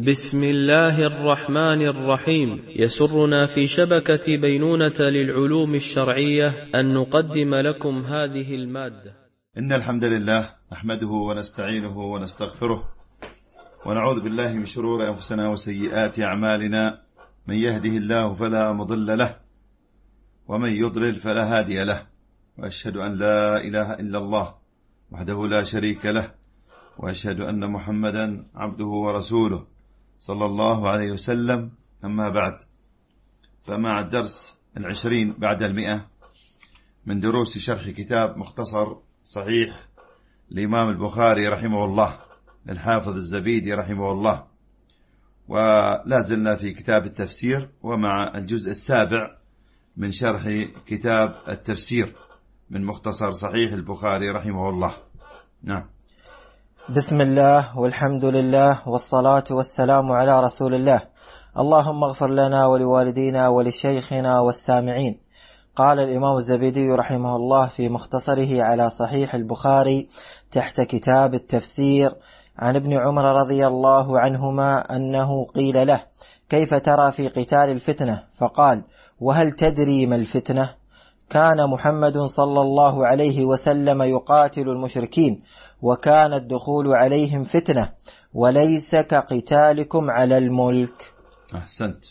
بسم الله الرحمن الرحيم. يسرنا في شبكة بينونة للعلوم الشرعية أن نقدم لكم هذه المادة. إن الحمد لله نحمده ونستعينه ونستغفره ونعوذ بالله من شرور أنفسنا وسيئات أعمالنا. من يهده الله فلا مضل له ومن يضلل فلا هادي له، وأشهد أن لا إله إلا الله وحده لا شريك له، وأشهد أن محمدا عبده ورسوله صلى الله عليه وسلم. أما بعد، فمع الدرس 20 بعد 100 من دروس شرح كتاب مختصر صحيح الإمام البخاري رحمه الله للحافظ الزبيدي رحمه الله، ولا زلنا في كتاب التفسير ومع الجزء السابع من شرح كتاب التفسير من مختصر صحيح البخاري رحمه الله. نعم. بسم الله والحمد لله والصلاة والسلام على رسول الله. اللهم اغفر لنا ولوالدينا ولشيخنا والسامعين. قال الإمام الزبيدي رحمه الله في مختصره على صحيح البخاري تحت كتاب التفسير عن ابن عمر رضي الله عنهما أنه قيل له: كيف ترى في قتال الفتنة؟ فقال: وهل تدري ما الفتنة؟ كان محمد صلى الله عليه وسلم يقاتل المشركين، وكان الدخول عليهم فتنة، وليس كقتالكم على الملك. أحسنت.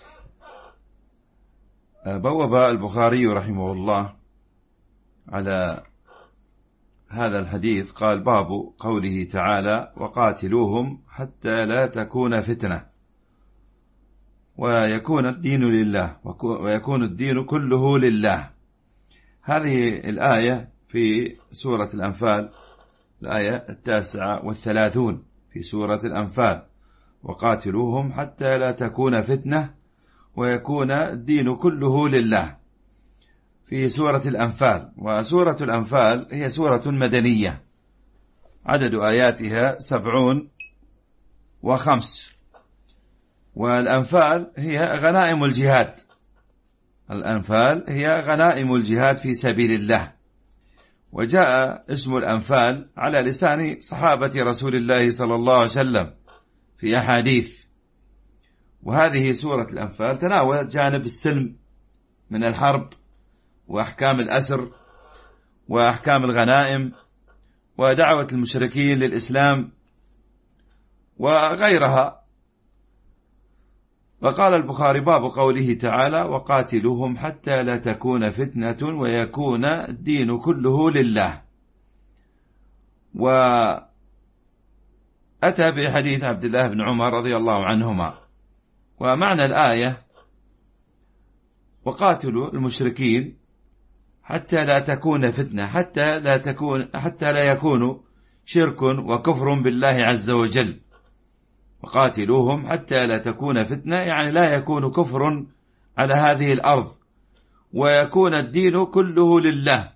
بوب البخاري رحمه الله على هذا الحديث، قال: باب قوله تعالى: وقاتلوهم حتى لا تكون فتنة ويكون الدين لله ويكون الدين كله لله. هذه الآية في سورة الأنفال، الآية 39 في سورة الأنفال: وقاتلوهم حتى لا تكون فتنة ويكون الدين كله لله، في سورة الأنفال. وسورة الأنفال هي سورة مدنية، عدد آياتها 75، والأنفال هي غنائم الجهاد. الأنفال هي غنائم الجهاد في سبيل الله، وجاء اسم الأنفال على لسان صحابة رسول الله صلى الله عليه وسلم في أحاديث. وهذه سورة الأنفال تناولت جانب السلم من الحرب، وأحكام الأسر، وأحكام الغنائم، ودعوة المشركين للإسلام وغيرها. وقال البخاري: باب قوله تعالى: وقاتلوهم حتى لا تكون فتنة ويكون الدين كله لله. وأتى بحديث عبد الله بن عمر رضي الله عنهما. ومعنى الآية: وقاتلوا المشركين حتى لا تكون فتنة، حتى لا يكون شرك وكفر بالله عز وجل. وقاتلوهم حتى لا تكون فتنة، يعني لا يكون كفر على هذه الأرض، ويكون الدين كله لله،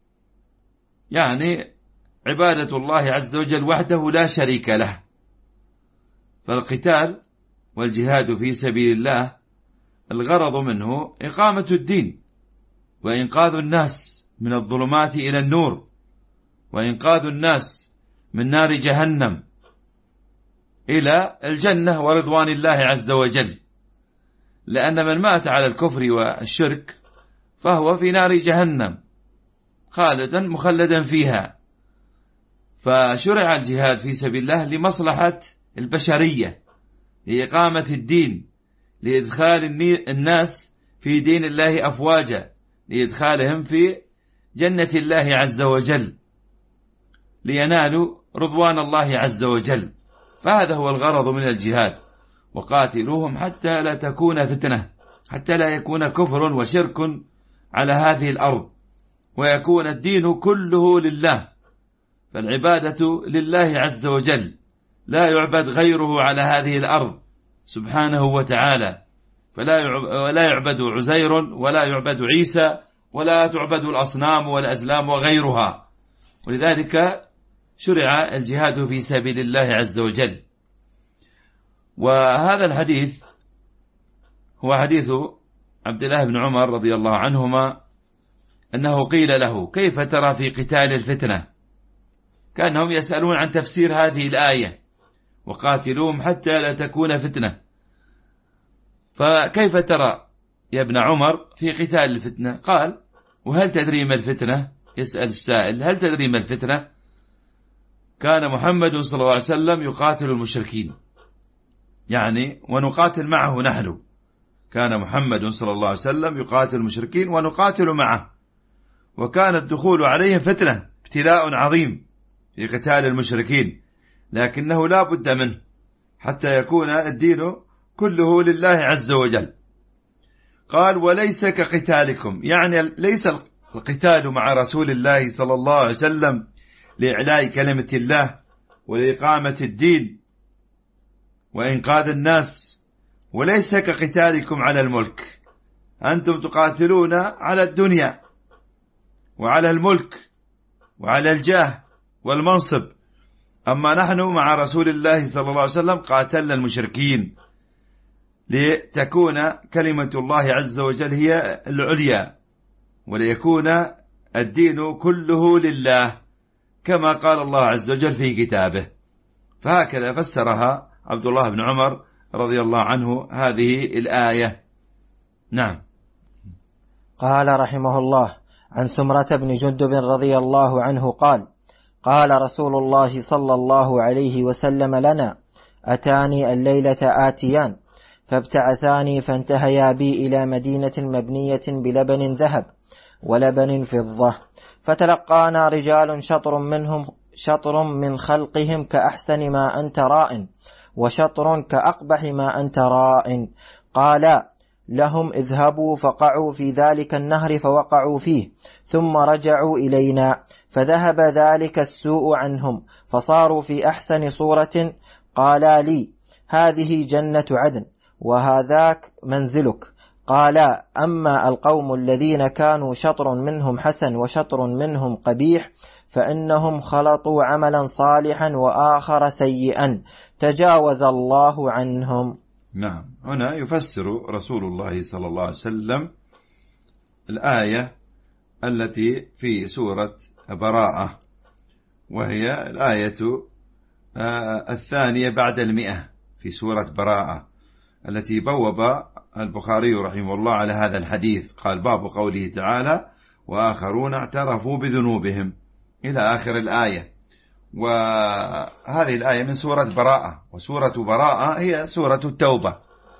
يعني عبادة الله عز وجل وحده لا شريك له. فالقتال والجهاد في سبيل الله الغرض منه إقامة الدين، وإنقاذ الناس من الظلمات إلى النور، وإنقاذ الناس من نار جهنم إلى الجنة ورضوان الله عز وجل. لأن من مات على الكفر والشرك فهو في نار جهنم خالدا مخلدا فيها. فشرع الجهاد في سبيل الله لمصلحة البشرية، لإقامة الدين، لإدخال الناس في دين الله أفواجا، لإدخالهم في جنة الله عز وجل، لينالوا رضوان الله عز وجل. فهذا هو الغرض من الجهاد. وقاتلوهم حتى لا تكون فتنة، حتى لا يكون كفر وشرك على هذه الأرض، ويكون الدين كله لله. فالعبادة لله عز وجل، لا يعبد غيره على هذه الأرض سبحانه وتعالى. ولا يعبد عزير، ولا يعبد عيسى، ولا تعبد الأصنام والأزلام وغيرها. ولذلك شرع الجهاد في سبيل الله عز وجل. وهذا الحديث هو حديث عبد الله بن عمر رضي الله عنهما أنه قيل له: كيف ترى في قتال الفتنة؟ كأنهم يسألون عن تفسير هذه الآية: وقاتلوهم حتى لا تكون فتنة. فكيف ترى يا ابن عمر في قتال الفتنة؟ قال: وهل تدري ما الفتنة؟ يسأل السائل: هل تدري ما الفتنة؟ كان محمد صلى الله عليه وسلم يقاتل المشركين، يعني ونقاتل معه نحن. كان محمد صلى الله عليه وسلم يقاتل المشركين ونقاتل معه، وكان الدخول عليهم فتنة، ابتلاء عظيم في قتال المشركين، لكنه لا بد منه حتى يكون الدين كله لله عز وجل. قال: وليس كقتالكم، يعني ليس القتال مع رسول الله صلى الله عليه وسلم لإعلاء كلمة الله ولإقامة الدين وإنقاذ الناس، وليس كقتالكم على الملك. أنتم تقاتلون على الدنيا وعلى الملك وعلى الجاه والمنصب، أما نحن مع رسول الله صلى الله عليه وسلم قاتلنا المشركين لتكون كلمة الله عز وجل هي العليا، وليكون الدين كله لله، كما قال الله عز وجل في كتابه. فهكذا فسرها عبد الله بن عمر رضي الله عنه هذه الآية. نعم. قال رحمه الله: عن سمرة بن جندب رضي الله عنه قال: قال رسول الله صلى الله عليه وسلم لنا: أتاني الليلة آتيان فابتعثاني فانتهيا بي إلى مدينة مبنية بلبن ذهب ولبن فضة، فتلقانا رجال شطر من خلقهم كأحسن ما أنت راء، وشطر كأقبح ما أنت راء. قالا لهم: اذهبوا فقعوا في ذلك النهر فوقعوا فيه، ثم رجعوا إلينا، فذهب ذلك السوء عنهم، فصاروا في أحسن صورة. قالا لي: هذه جنة عدن وهذاك منزلك. قالا: أما القوم الذين كانوا شطر منهم حسن وشطر منهم قبيح فإنهم خلطوا عملا صالحا وآخر سيئا تجاوز الله عنهم. نعم. هنا يفسر رسول الله صلى الله عليه وسلم الآية التي في سورة براءة، وهي الآية الثانية بعد 100 في سورة براءة، التي بوب البخاري رحمه الله على هذا الحديث. قال: باب قوله تعالى: وآخرون اعترفوا بذنوبهم، إلى آخر الآية. وهذه الآية من سورة براءة، وسورة براءة هي سورة التوبة،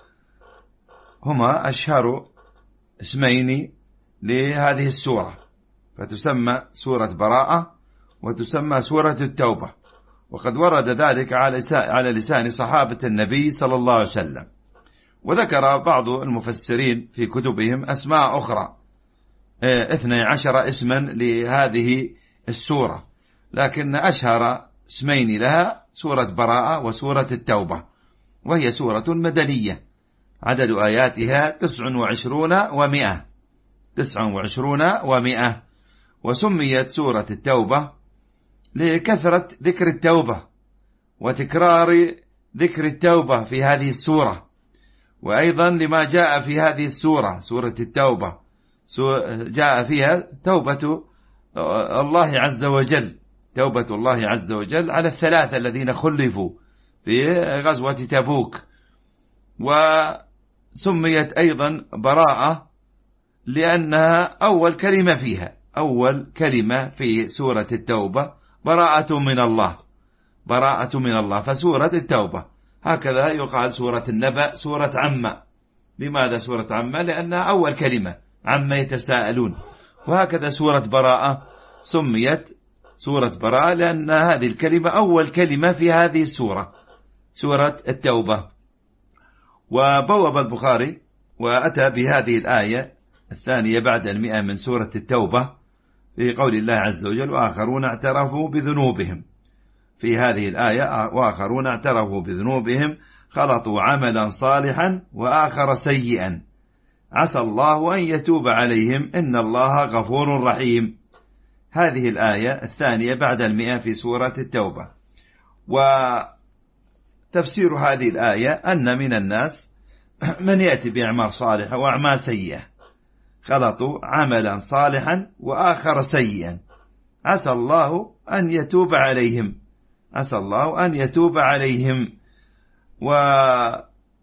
هما أشهر اسمين لهذه السورة، فتسمى سورة براءة وتسمى سورة التوبة. وقد ورد ذلك على لسان صحابة النبي صلى الله عليه وسلم. وذكر بعض المفسرين في كتبهم أسماء أخرى 12 اسما لهذه السورة، لكن أشهر اسمين لها سورة براءة وسورة التوبة، وهي سورة مدنية، عدد آياتها 29 و100. وسميت سورة التوبة لكثرة ذكر التوبة وتكرار ذكر التوبة في هذه السورة، وأيضا لما جاء في هذه السورة، سورة التوبة جاء فيها توبة الله عز وجل، توبة الله عز وجل على الثلاثة الذين خلفوا في غزوة تبوك. وسميت أيضا براءة لأنها أول كلمة فيها، أول كلمة في سورة التوبة براءة من الله، براءة من الله. فسورة التوبة هكذا يقال سورة النبأ سورة عمّة. لماذا سورة عمّة؟ لأنها أول كلمة، عما يتساءلون. وهكذا سورة براءة سميت سورة براءة لأن هذه الكلمة أول كلمة في هذه السورة، سورة التوبة. وبوب البخاري وأتى بهذه الآية الثانية بعد 100 من سورة التوبة في قول الله عز وجل: وآخرون اعترفوا بذنوبهم. في هذه الآية: وآخرون اعترفوا بذنوبهم خلطوا عملا صالحا وآخر سيئا عسى الله أن يتوب عليهم إن الله غفور رحيم. هذه الآية الثانية بعد 100 في سورة التوبة. وتفسير هذه الآية أن من الناس من يأتي بأعمال صالحة وأعمال سيئة، خلطوا عملا صالحا وآخر سيئا عسى الله أن يتوب عليهم، عسى الله أن يتوب عليهم. وقال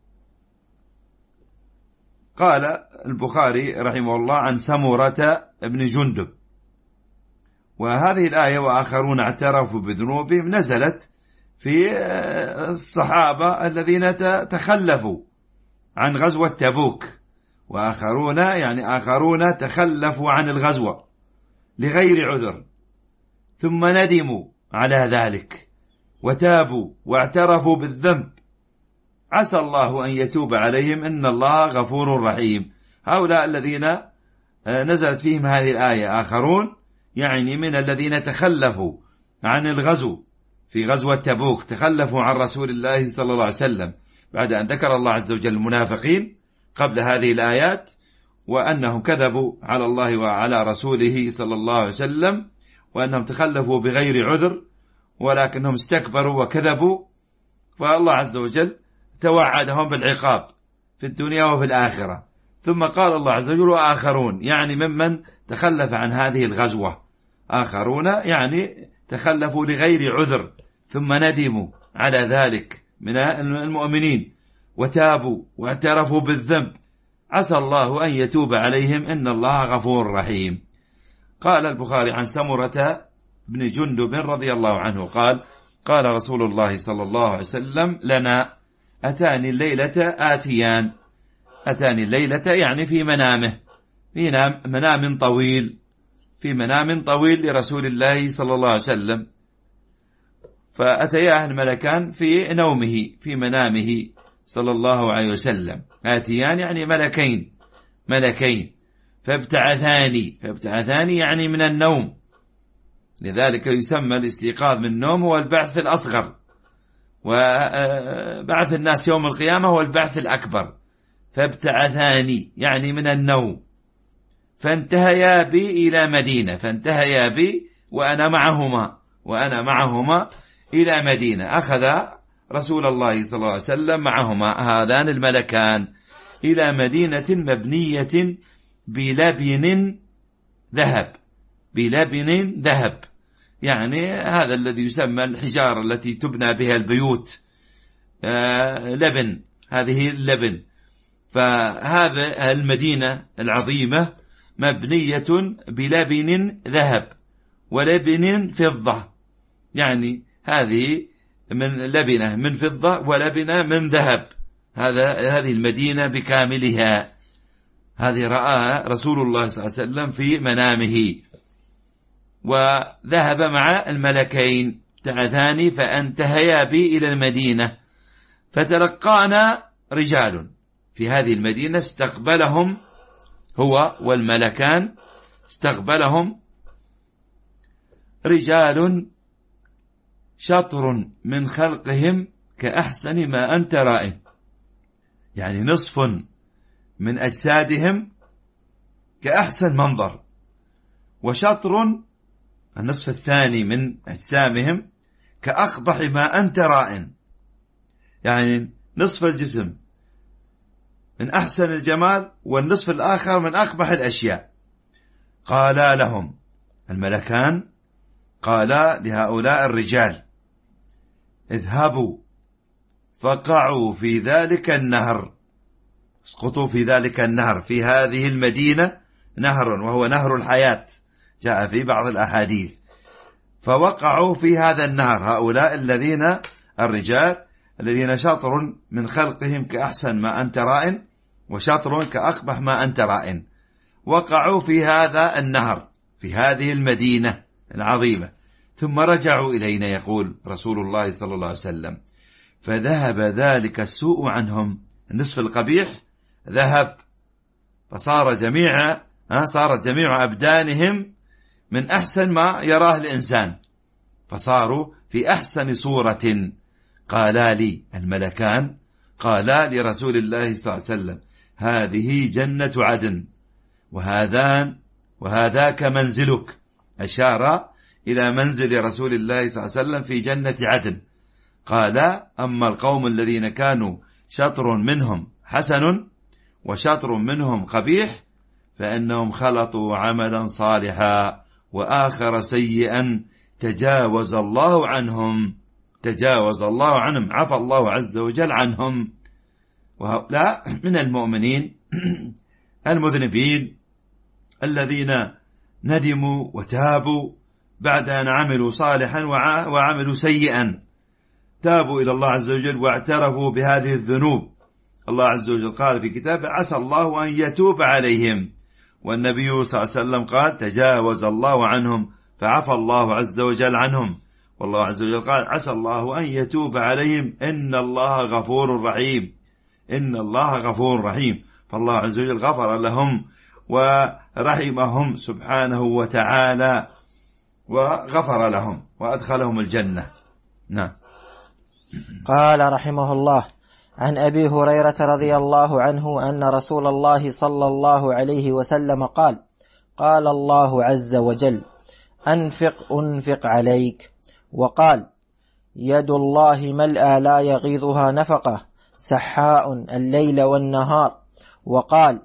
البخاري رحمه الله عن سمرة بن جندب. وهذه الآية وآخرون اعترفوا بذنوبهم نزلت في الصحابة الذين تخلفوا عن غزوة تبوك، وآخرون يعني آخرون تخلفوا عن الغزوة لغير عذر ثم ندموا على ذلك وتابوا واعترفوا بالذنب، عسى الله أن يتوب عليهم إن الله غفور رحيم. هؤلاء الذين نزلت فيهم هذه الآية آخرون يعني من الذين تخلفوا عن الغزو في غزوة تبوك، تخلفوا عن رسول الله صلى الله عليه وسلم بعد أن ذكر الله عز وجل المنافقين قبل هذه الآيات وأنهم كذبوا على الله وعلى رسوله صلى الله عليه وسلم، وأنهم تخلفوا بغير عذر ولكنهم استكبروا وكذبوا، فالله عز وجل توعدهم بالعقاب في الدنيا وفي الآخرة. ثم قال الله عز وجل وآخرون يعني ممن تخلف عن هذه الغزوة، آخرون يعني تخلفوا لغير عذر ثم ندموا على ذلك من المؤمنين وتابوا واعترفوا بالذنب، عسى الله أن يتوب عليهم إن الله غفور رحيم. قال البخاري عن سمرة بن جندب رضي الله عنه قال قال رسول الله صلى الله عليه وسلم لنا أتاني الليلة آتيان. أتاني الليلة يعني في منامه، في منام طويل، في منام طويل لرسول الله صلى الله عليه وسلم، فأتياه الملكان في نومه في منامه صلى الله عليه وسلم. آتيان يعني ملكين فابتعثاني يعني من النوم، لذلك يسمى الاستيقاظ من النوم هو البعث الأصغر، وبعث الناس يوم القيامة هو البعث الأكبر. فابتعثاني يعني من النوم، فانتهيا بي إلى مدينة، فانتهيا بي وأنا معهما إلى مدينة. أخذ رسول الله صلى الله عليه وسلم معهما هذان الملكان إلى مدينة مبنية بلبن ذهب، يعني هذا الذي يسمى الحجارة التي تبنى بها البيوت، لبن، هذه اللبن. فهذا المدينة العظيمة مبنية بلبن ذهب ولبن فضة، يعني هذه من لبنة من فضة ولبنة من ذهب، هذه المدينة بكاملها. هذه رآها رسول الله صلى الله عليه وسلم في منامه، وذهب مع الملكين تعثاني فانتهيا بي إلى المدينة، فتلقانا رجال في هذه المدينة، استقبلهم هو والملكان، استقبلهم رجال شطر من خلقهم كأحسن ما أنت رائن، يعني نصف من أجسادهم كأحسن منظر، وشطر النصف الثاني من أجسامهم كأقبح ما أنت رائن، يعني نصف الجسم من أحسن الجمال والنصف الآخر من أقبح الأشياء. قالا لهم الملكان، قالا لهؤلاء الرجال اذهبوا فقعوا في ذلك النهر، اسقطوا في ذلك النهر، في هذه المدينة نهر وهو نهر الحياة جاء في بعض الأحاديث، فوقعوا في هذا النهر هؤلاء الرجال الذين شطر من خلقهم كأحسن ما أنت رائن وشطر كأقبح ما أنت رائن، وقعوا في هذا النهر في هذه المدينة العظيمة، ثم رجعوا إلينا يقول رسول الله صلى الله عليه وسلم، فذهب ذلك السوء عنهم، النصف القبيح ذهب، فصارت جميع أبدانهم من أحسن ما يراه الإنسان، فصاروا في أحسن صورة. قالا لي الملكان، قالا لرسول الله صلى الله عليه وسلم هذه جنة عدن وهذاك منزلك، أشار إلى منزل رسول الله صلى الله عليه وسلم في جنة عدن. قال أما القوم الذين كانوا شطر منهم حسن وشطر منهم قبيح فإنهم خلطوا عملا صالحا وآخر سيئا تجاوز الله عنهم. تجاوز الله عنهم، عفى الله عز وجل عنهم. وهؤلاء من المؤمنين المذنبين الذين ندموا وتابوا بعد أن عملوا صالحا وعملوا سيئا، تابوا إلى الله عز وجل واعترفوا بهذه الذنوب. الله عز وجل قال في كتابه: عسى الله أن يتوب عليهم. والنبي صلى الله عليه وسلم قال: تجاوز الله عنهم فعفى الله عز وجل عنهم. والله عز وجل قال: عسى الله أن يتوب عليهم إن الله غفور رحيم. إن الله غفور رحيم. فالله عز وجل غفر لهم ورحمهم سبحانه وتعالى، وغفر لهم وأدخلهم الجنة. نعم. قال رحمه الله: عن أبي هريرة رضي الله عنه أن رسول الله صلى الله عليه وسلم قال: قال الله عز وجل: أنفق عليك. وقال: يد الله ملأى لا يغيضها نفقة، سحاء الليل والنهار. وقال: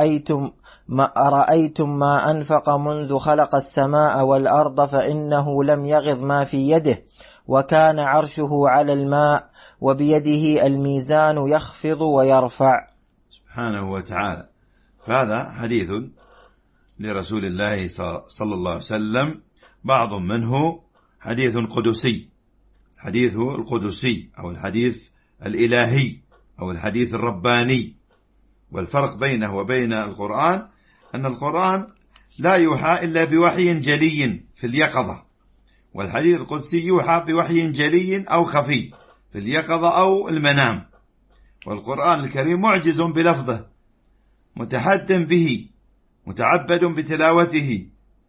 أرأيتم ما أنفق منذ خلق السماء والأرض فإنه لم يغض ما في يده، وكان عرشه على الماء، وبيده الميزان يخفض ويرفع. سبحانه وتعالى. فهذا حديث لرسول الله صلى الله عليه وسلم، بعض منه حديث قدسي، الحديث القدسي أو الحديث الإلهي أو الحديث الرباني. والفرق بينه وبين القرآن أن القرآن لا يوحى إلا بوحي جلي في اليقظة، والحديث القدسي يوحى بوحي جلي أو خفي في اليقظة أو المنام. والقرآن الكريم معجز بلفظه، متحد به، متعبد بتلاوته،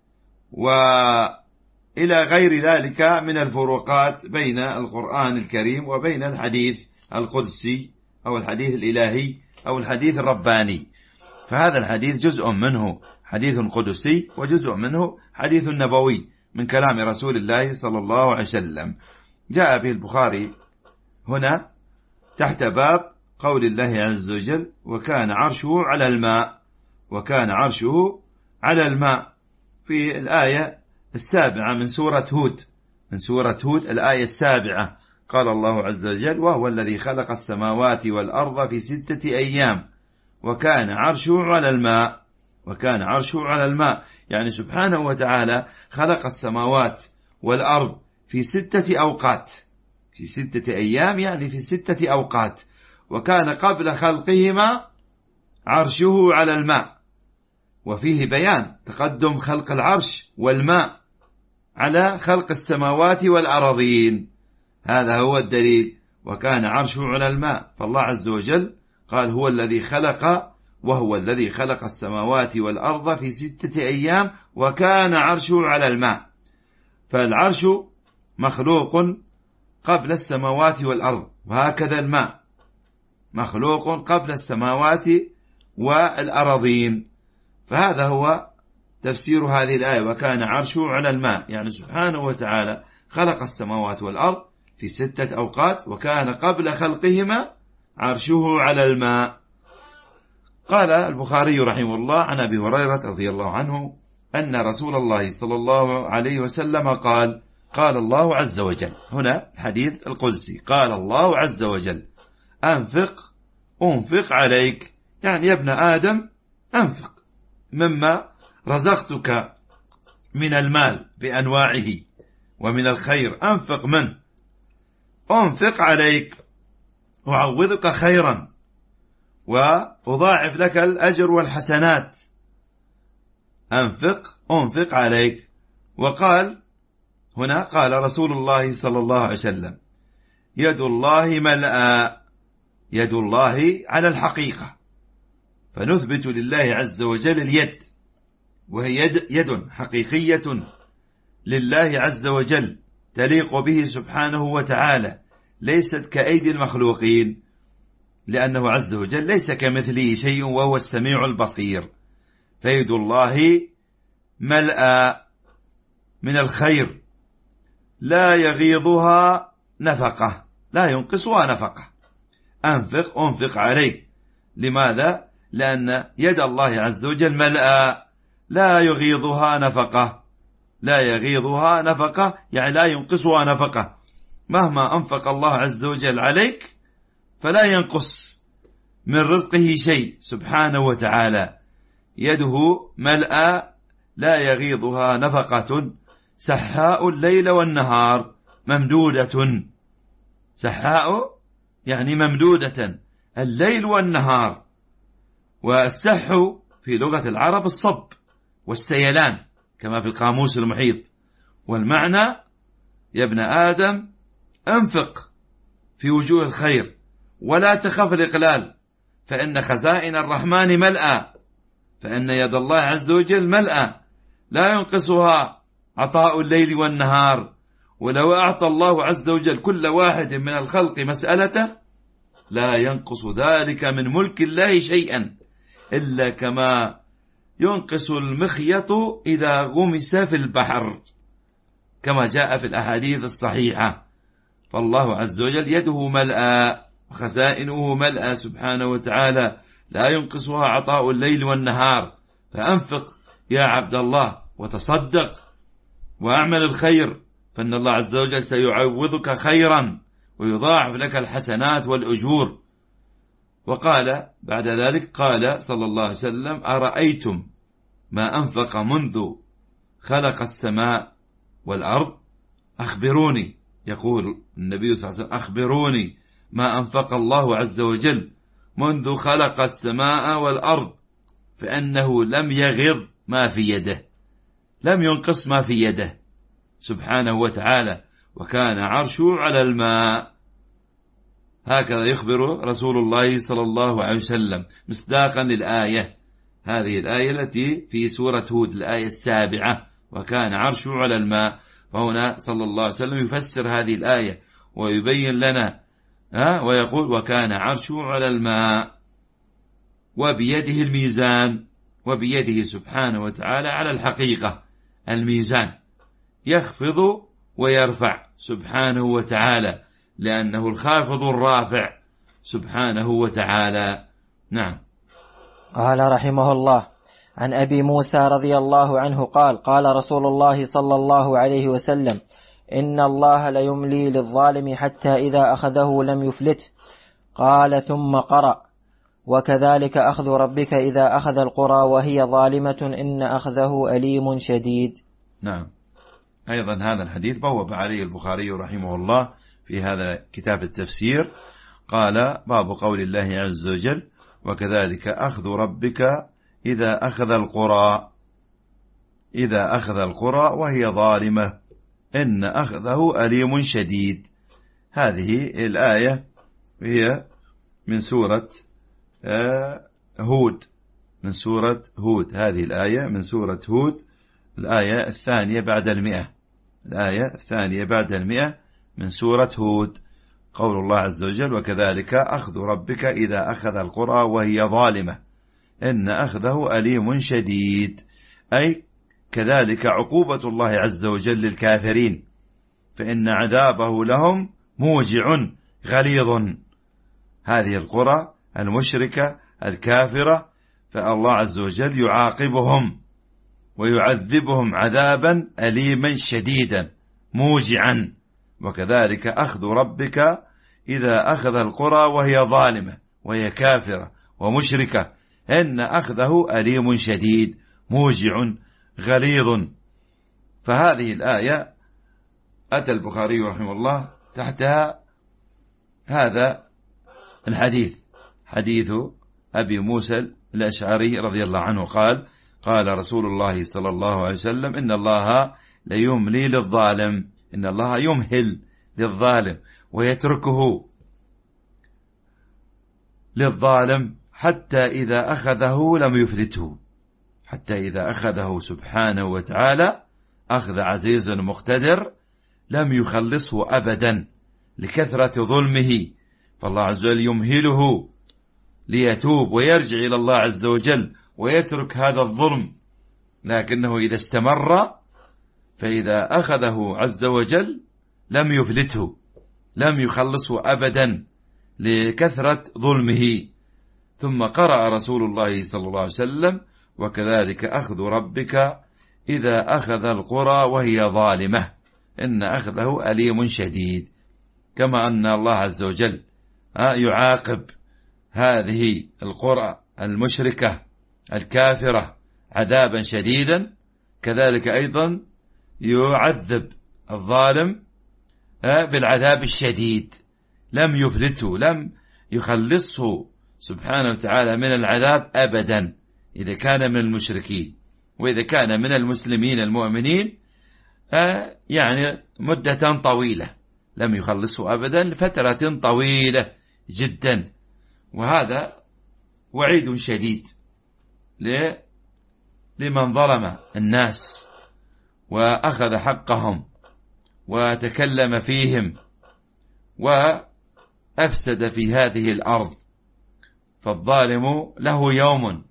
وإلى غير ذلك من الفروقات بين القرآن الكريم وبين الحديث القدسي أو الحديث الإلهي أو الحديث الرباني. فهذا الحديث جزء منه حديث قدسي، وجزء منه حديث نبوي من كلام رسول الله صلى الله عليه وسلم. جاء به البخاري هنا تحت باب قول الله عز وجل: وكان عرشه على الماء. وكان عرشه على الماء في الآية 7 من سورة هود. من سورة هود الآية 7 قال الله عز وجل: وهو الذي خلق السماوات والأرض في 6 أيام وكان عرشه على الماء. وكان عرشه على الماء، يعني سبحانه وتعالى خلق السماوات والأرض في 6 أوقات، في 6 أيام يعني في 6 أوقات. وكان قبل خلقهما عرشه على الماء، وفيه بيان تقدم خلق العرش والماء على خلق السماوات والأراضين. هذا هو الدليل. وكان عرشه على الماء، فالله عز وجل قال: هو الذي خلق، وهو الذي خلق السماوات والأرض في 6 أيام وكان عرشه على الماء. فالعرش مخلوق قبل السماوات والأرض، وهكذا الماء مخلوق قبل السماوات والأراضين. فهذا هو تفسير هذه الآية: وكان عرشه على الماء، يعني سبحانه وتعالى خلق السماوات والأرض في 6 أوقات، وكان قبل خلقهما عرشه على الماء. قال البخاري رحمه الله عن أبي هريرة رضي الله عنه أن رسول الله صلى الله عليه وسلم قال: قال الله عز وجل. هنا الحديث القدسي، قال الله عز وجل: أنفق عليك، يعني يا ابن آدم أنفق مما رزقتك من المال بأنواعه ومن الخير، أنفق منه. أنفق عليك أعوضك خيرا وأضاعف لك الأجر والحسنات. أنفق عليك. وقال هنا، قال رسول الله صلى الله عليه وسلم: يد الله ملأى. يد الله على الحقيقة، فنثبت لله عز وجل اليد، وهي يد حقيقية لله عز وجل تليق به سبحانه وتعالى، ليست كأيدي المخلوقين، لأنه عز وجل ليس كمثله شيء وهو السميع البصير. فيد الله ملأى من الخير لا يغيضها نفقة، لا ينقصها نفقة. أنفق عليك. لماذا؟ لأن يد الله عز وجل ملأى لا يغيضها نفقة، لا يغيضها نفقة يعني لا ينقصها نفقة. مهما أنفق الله عز وجل عليك فلا ينقص من رزقه شيء سبحانه وتعالى. يده ملأى لا يغيضها نفقة، سحاء الليل والنهار ممدودة. سحاء يعني ممدودة الليل والنهار. والسح في لغة العرب الصب والسيلان كما في القاموس المحيط. والمعنى يا ابن آدم انفق في وجوه الخير ولا تخف الإقلال، فإن خزائن الرحمن ملأى، فإن يد الله عز وجل ملأى لا ينقصها عطاء الليل والنهار. ولو أعطى الله عز وجل كل واحد من الخلق مسألته لا ينقص ذلك من ملك الله شيئا، إلا كما ينقص المخيط إذا غمس في البحر، كما جاء في الأحاديث الصحيحة. فالله عز وجل يده ملأى وخزائنه ملأى سبحانه وتعالى لا ينقصها عطاء الليل والنهار. فأنفق يا عبد الله وتصدق وأعمل الخير، فإن الله عز وجل سيعوضك خيرا ويضاعف لك الحسنات والأجور. وقال بعد ذلك قال صلى الله عليه وسلم: أرأيتم ما أنفق منذ خلق السماء والأرض؟ أخبروني، يقول النبي صلى الله عليه وسلم: أخبروني ما أنفق الله عز وجل منذ خلق السماء والأرض، فإنه لم يغض ما في يده، لم ينقص ما في يده سبحانه وتعالى، وكان عرشه على الماء. هكذا يخبر رسول الله صلى الله عليه وسلم مصداقا للآية، هذه الآية التي في سورة هود الآية 7: وكان عرشه على الماء. فهنا صلى الله عليه وسلم يفسر هذه الآية ويبين لنا ويقول: وكان عرشه على الماء، وبيده الميزان، وبيده سبحانه وتعالى على الحقيقة الميزان، يخفض ويرفع سبحانه وتعالى، لأنه الخافض الرافع سبحانه وتعالى. نعم. قال رحمه الله: عن أبي موسى رضي الله عنه قال: قال رسول الله صلى الله عليه وسلم: إن الله ليملي للظالم حتى إذا أخذه لم يفلته. قال ثم قرأ: وكذلك أخذ ربك إذا أخذ القرى وهي ظالمة إن أخذه أليم شديد. نعم. أيضا هذا الحديث بوب عليه البخاري رحمه الله في هذا كتاب التفسير، قال: باب قول الله عز وجل: وكذلك أخذ ربك إذا أخذ القرى وهي ظالمة إن أخذه أليم شديد. هذه الآية هي من سورة هود، من سورة هود. هذه الآية من سورة هود، الآية الثانية بعد 100، الآية الثانية بعد 100 من سورة هود. قول الله عز وجل: وكذلك أخذ ربك إذا أخذ القرى وهي ظالمة إن أخذه أليم شديد، أي كذلك عقوبة الله عز وجل للكافرين، فإن عذابه لهم موجع غليظ. هذه القرى المشركة الكافرة، فالله عز وجل يعاقبهم ويعذبهم عذابا أليما شديدا موجعا. وكذلك أخذ ربك إذا أخذ القرى وهي ظالمة وهي كافرة ومشركة إن أخذه أليم شديد موجع غليظ. فهذه الآية أتى البخاري رحمه الله تحتها هذا الحديث، حديث أبي موسى الأشعري رضي الله عنه قال: قال رسول الله صلى الله عليه وسلم: إن الله ليملي للظالم، إن الله يمهل للظالم ويتركه للظالم حتى إذا أخذه لم يفلته، حتى إذا أخذه سبحانه وتعالى أخذ عزيز مقتدر لم يخلصه أبدا لكثرة ظلمه. فالله عز وجل يمهله ليتوب ويرجع إلى الله عز وجل ويترك هذا الظلم، لكنه إذا استمر فإذا أخذه عز وجل لم يفلته، لم يخلصه أبدا لكثرة ظلمه. ثم قرأ رسول الله صلى الله عليه وسلم: وكذلك أخذ ربك إذا أخذ القرى وهي ظالمة إن أخذه أليم شديد. كما أن الله عز وجل يعاقب هذه القرى المشركة الكافرة عذابا شديدا، كذلك أيضا يعذب الظالم بالعذاب الشديد، لم يفلته، لم يخلصه سبحانه وتعالى من العذاب أبدا إذا كان من المشركين. وإذا كان من المسلمين المؤمنين يعني مدة طويلة لم يخلصه أبدا لفترة طويلة جدا. وهذا وعيد شديد لمن ظلم الناس وأخذ حقهم وتكلم فيهم وأفسد في هذه الأرض. فالظالم له يوم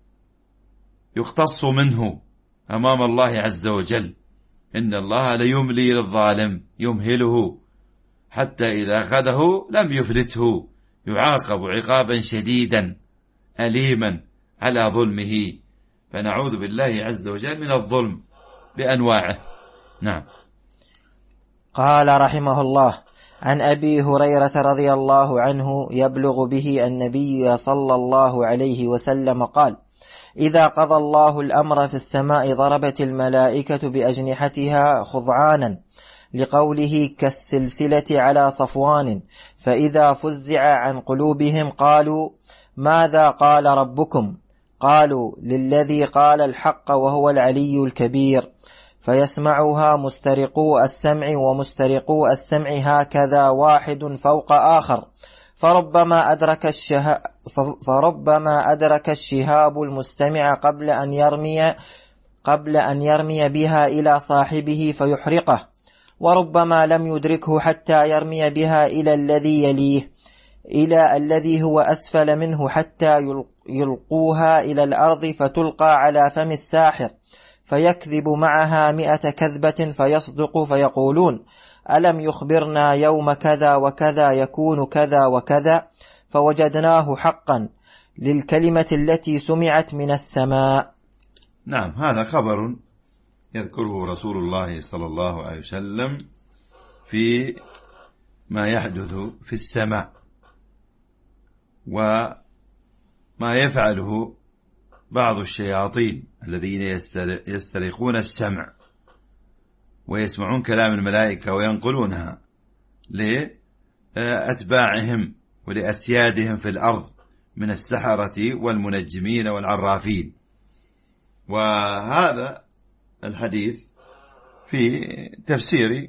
يختص منه أمام الله عز وجل، إن الله ليملي للظالم يمهله حتى إذا أخذه لم يفلته، يعاقب عقابا شديدا أليما على ظلمه. فنعوذ بالله عز وجل من الظلم بأنواعه. نعم. قال رحمه الله: عن أبي هريرة رضي الله عنه يبلغ به النبي صلى الله عليه وسلم قال: إذا قضى الله الأمر في السماء ضربت الملائكة بأجنحتها خضعانا، لقوله كالسلسلة على صفوان، فإذا فزع عن قلوبهم قالوا: ماذا قال ربكم؟ قالوا: للذي قال الحق وهو العلي الكبير. فيسمعها مسترقو السمع ومسترقو السمع هكذا واحد فوق آخر، فربما أدرك الشهاب المستمع قبل أن يرمي بها إلى صاحبه فيحرقه، وربما لم يدركه حتى يرمي بها إلى الذي يليه، إلى الذي هو أسفل منه، حتى يلقوها إلى الأرض فتلقى على فم الساحر، فيكذب معها 100 كذبة فيصدق، فيقولون: ألم يخبرنا يوم كذا وكذا يكون كذا وكذا، فوجدناه حقا للكلمة التي سمعت من السماء. نعم، هذا خبر يذكره رسول الله صلى الله عليه وسلم في ما يحدث في السماء وما يفعله بعض الشياطين الذين يسترقون السمع ويسمعون كلام الملائكة وينقلونها لأتباعهم ولأسيادهم في الأرض من السحرة والمنجمين والعرافين. وهذا الحديث في تفسير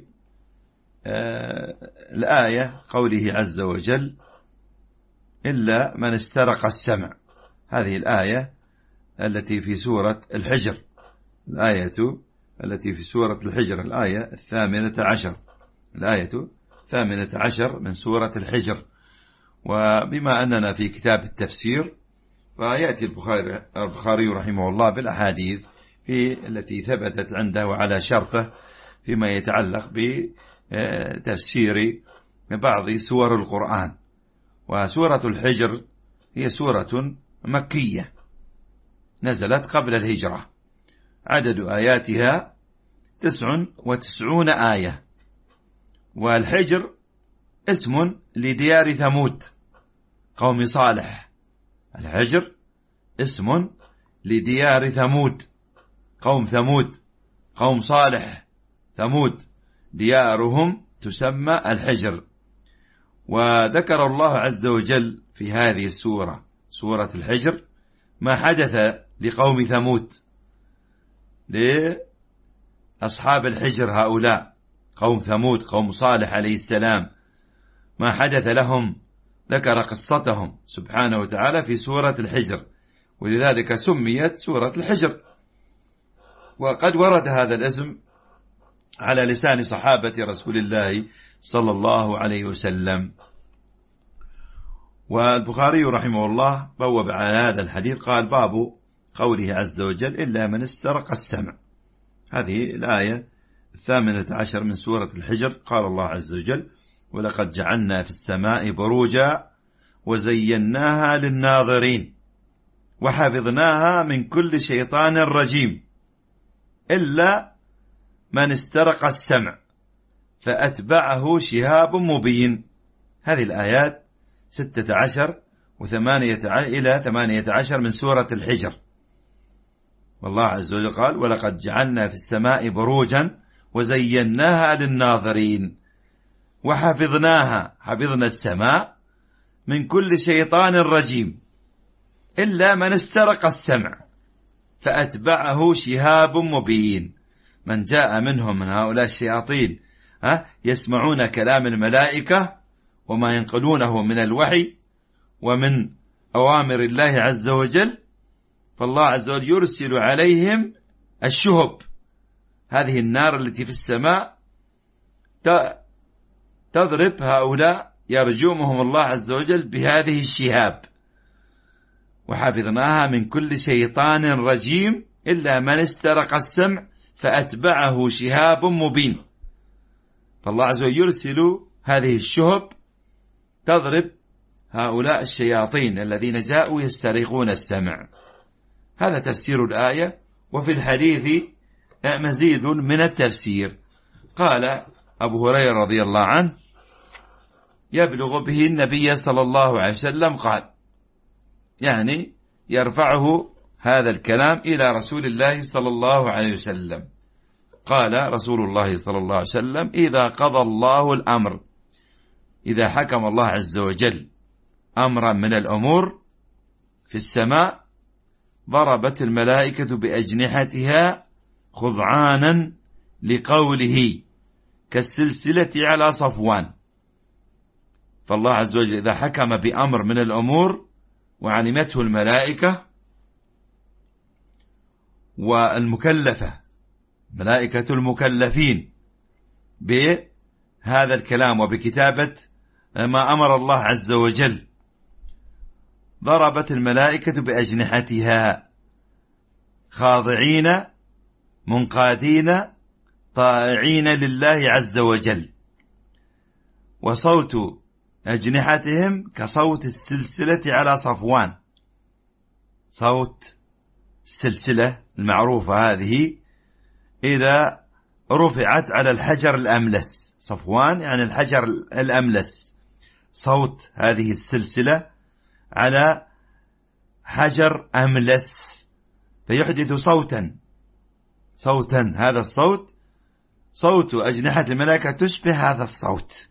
الآية قوله عز وجل: إلا من استرق السمع. هذه الآية التي في سورة الحجر، الآية التي في سورة الحجر، الآية 18، الآية 18 من سورة الحجر. وبما أننا في كتاب التفسير فيأتي البخاري رحمه الله بالأحاديث التي ثبتت عنده وعلى شرطه فيما يتعلق بتفسير بعض سور القرآن. وسورة الحجر هي سورة مكية نزلت قبل الهجرة، عدد آياتها 99 آية. والحجر اسم لديار ثمود قوم صالح. الحجر اسم لديار ثمود، قوم ثمود، قوم صالح ثمود، ديارهم تسمى الحجر. وذكر الله عز وجل في هذه السورة، سورة الحجر، ما حدث لقوم ثمود، لأصحاب الحجر هؤلاء قوم ثمود قوم صالح عليه السلام، ما حدث لهم ذكر قصتهم سبحانه وتعالى في سورة الحجر، ولذلك سميت سورة الحجر. وقد ورد هذا الاسم على لسان صحابة رسول الله صلى الله عليه وسلم. والبخاري رحمه الله بوب على هذا الحديث قال: باب قوله عز وجل: إلا من استرق السمع. هذه الآية 18 من سورة الحجر. قال الله عز وجل: ولقد جعلنا في السماء بروجا وزيناها للناظرين وحفظناها من كل شيطان رجيم إلا من استرق السمع فأتبعه شهاب مبين. هذه الآيات 16 إلى 18 من سورة الحجر. والله عز وجل قال: ولقد جعلنا في السماء بروجا وزيناها للناظرين وحفظناها، حفظنا السماء من كل شيطان رجيم إلا من استرق السمع فأتبعه شهاب مبين. من جاء منهم من هؤلاء الشياطين يسمعون كلام الملائكة وما ينقلونه من الوحي ومن أوامر الله عز وجل، فالله عز وجل يرسل عليهم الشهب، هذه النار التي في السماء تضرب هؤلاء، يرجمهم الله عز وجل بهذه الشهاب. وحفظناها من كل شيطان رجيم إلا من استرق السمع فأتبعه شهاب مبين. فالله عز وجل يرسل هذه الشهب تضرب هؤلاء الشياطين الذين جاءوا يسترقون السمع. هذا تفسير الآية. وفي الحديث مزيد من التفسير. قال أبو هريرة رضي الله عنه: يبلغ به النبي صلى الله عليه وسلم قال، يعني يرفعه هذا الكلام إلى رسول الله صلى الله عليه وسلم. قال رسول الله صلى الله عليه وسلم: إذا قضى الله الأمر، إذا حكم الله عز وجل أمرا من الأمور في السماء، ضربت الملائكة بأجنحتها خضعانا لقوله كالسلسلة على صفوان. فالله عز وجل إذا حكم بأمر من الأمور وعلمته الملائكة والمكلفة، ملائكة المكلفين بهذا الكلام وبكتابة ما أمر الله عز وجل، ضربت الملائكة بأجنحتها خاضعين منقادين طائعين لله عز وجل، وصوت أجنحتهم كصوت السلسلة على صفوان. صوت السلسلة المعروفة هذه إذا رفعت على الحجر الأملس، صفوان يعني الحجر الأملس، صوت هذه السلسلة على حجر أملس فيحدث صوتا، هذا الصوت صوت أجنحة الملائكة تشبه هذا الصوت.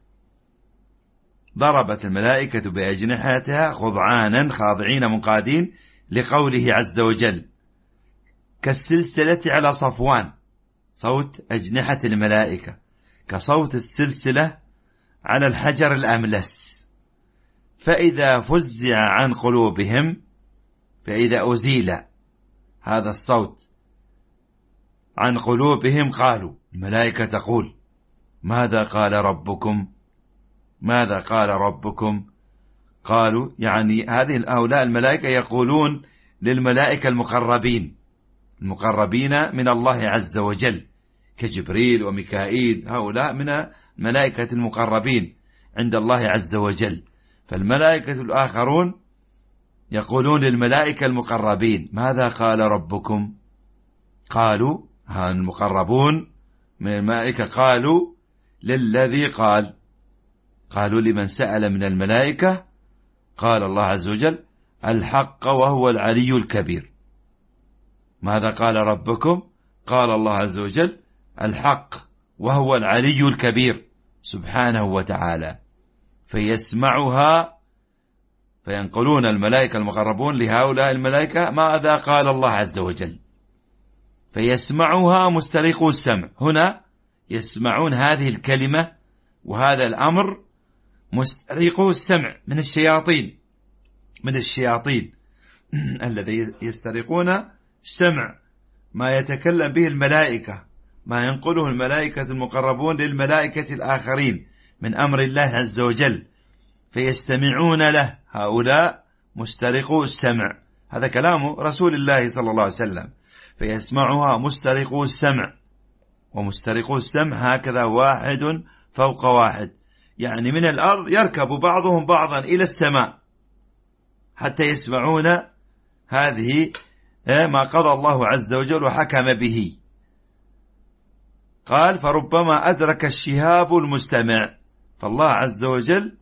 ضربت الملائكة بأجنحتها خضعانا خاضعين منقادين لقوله عز وجل كالسلسلة على صفوان. صوت أجنحة الملائكة كصوت السلسلة على الحجر الأملس. فإذا فزع عن قلوبهم، فإذا أزيل هذا الصوت عن قلوبهم قالوا، الملائكة تقول: ماذا قال ربكم؟ ماذا قال ربكم؟ قالوا يعني هؤلاء الملائكة يقولون للملائكة المقربين من الله عز وجل كجبريل وميكائيل، هؤلاء من الملائكة المقربين عند الله عز وجل. فالملائكة الآخرون يقولون للملائكة المقربين: ماذا قال ربكم؟ قالوا المقربون من الملائكة قالوا للذي قالوا لمن سأل من الملائكة، قال الله عز وجل: الحق وهو العلي الكبير. ماذا قال ربكم؟ قال الله عز وجل: الحق وهو العلي الكبير سبحانه وتعالى. فيسمعها، فينقلون الملائكة المقربون لهؤلاء الملائكة ماذا قال الله عز وجل، فيسمعها مسترقو السمع. هنا يسمعون هذه الكلمة وهذا الأمر مسترقو السمع من الشياطين الذي يسترقون السمع، ما يتكلم به الملائكة، ما ينقله الملائكة المقربون للملائكة الآخرين من أمر الله عز وجل، فيستمعون له. هؤلاء مسترقو السمع، هذا كلام رسول الله صلى الله عليه وسلم. فيسمعها مسترقو السمع، ومسترقو السمع هكذا واحد فوق واحد، يعني من الأرض يركب بعضهم بعضا إلى السماء حتى يسمعون هذه ما قضى الله عز وجل وحكم به. قال فربما أدرك الشهاب المستمع. فالله عز وجل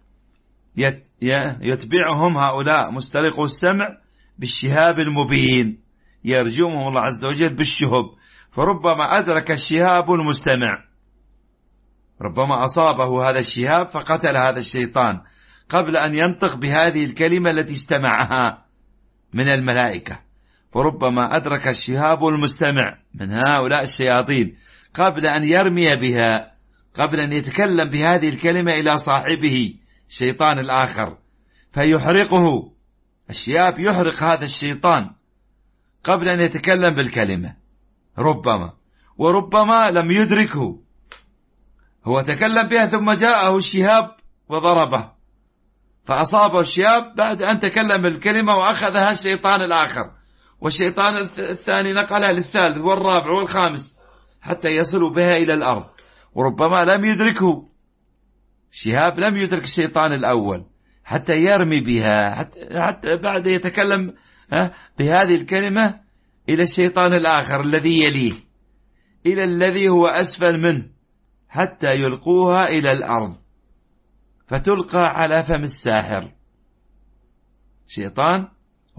يتبعهم هؤلاء مسترقوا السمع بالشهاب المبين، يرجمهم الله عز وجل بالشهب. فربما أدرك الشهاب المستمع، ربما أصابه هذا الشهاب فقتل هذا الشيطان قبل أن ينطق بهذه الكلمة التي استمعها من الملائكة. فربما أدرك الشهاب المستمع من هؤلاء الشياطين قبل أن يرمي بها، قبل أن يتكلم بهذه الكلمة إلى صاحبه الشيطان الآخر فيحرقه. الشهاب يحرق هذا الشيطان قبل أن يتكلم بالكلمة ربما، وربما لم يدركه، هو تكلم بها ثم جاءه الشهاب وضربه فأصابه الشهاب بعد أن تكلم بالكلمة وأخذها الشيطان الآخر، والشيطان الثاني نقلها للثالث والرابع والخامس حتى يصلوا بها إلى الأرض. وربما لم يدركه الشهاب، لم يدرك الشيطان الأول حتى يرمي بها، حتى بعد يتكلم بهذه الكلمة إلى الشيطان الآخر الذي يليه، إلى الذي هو أسفل منه، حتى يلقوها إلى الأرض فتلقى على فم الساحر. شيطان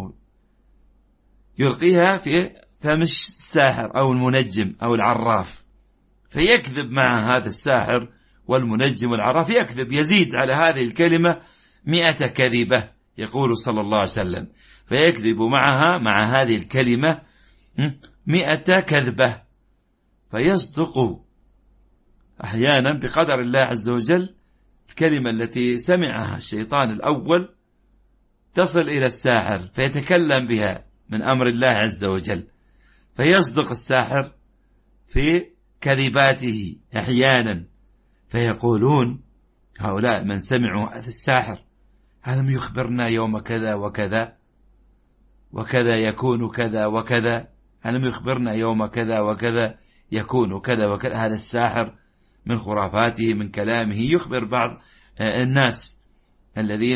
يلقيها في فم الساحر أو المنجم أو العراف، فيكذب مع هذا الساحر والمنجم والعراف، يكذب يزيد على هذه الكلمة 100 كذبة يقول صلى الله عليه وسلم، فيكذب معها مع هذه الكلمة 100 كذبة، فيصدق أحيانا بقدر الله عز وجل. الكلمة التي سمعها الشيطان الأول تصل إلى الساحر فيتكلم بها من أمر الله عز وجل، فيصدق الساحر في كذباته أحيانا، فيقولون هؤلاء من سمعوا هذا الساحر ألم يخبرنا يوم كذا وكذا وكذا يكون كذا وكذا، ألم يخبرنا يوم كذا وكذا يكون كذا وكذا. هذا الساحر من خرافاته من كلامه يخبر بعض الناس الذين